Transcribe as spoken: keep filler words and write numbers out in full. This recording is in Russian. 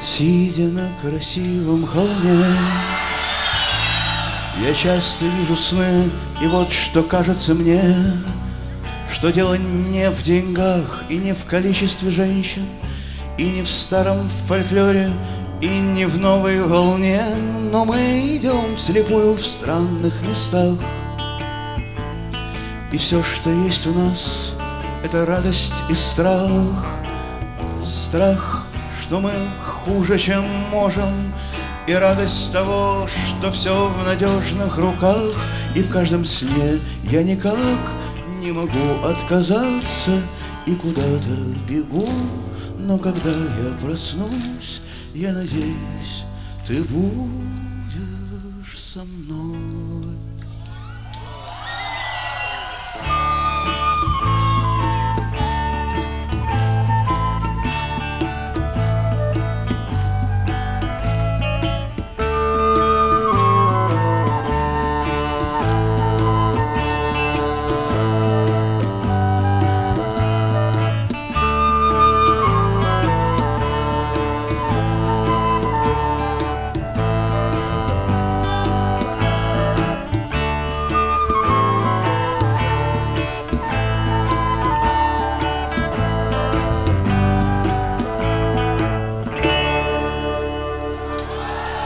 Сидя на красивом холме, я часто вижу сны, и вот что кажется мне, что дело не в деньгах и не в количестве женщин, и не в старом фольклоре, и не в новой волне, но мы идем вслепую в странных местах. И все, что есть у нас, это радость и страх. Страх, что мы хуже, чем можем, и радость того, что все в надежных руках. И в каждом сне я никак не могу отказаться и куда-то бегу. Но когда я проснусь, я надеюсь, ты будешь со мной.